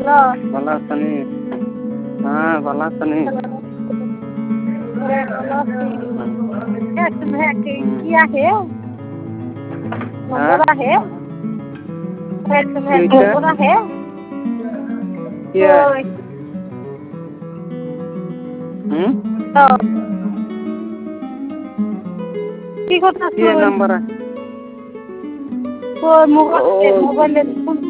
ভালো আছেন? হ্যাঁ ভালো আছেন? কি आहे नंबर आहे नंबर आहे होय কি কথা কি নাম্বার? মোবাইলে ফোন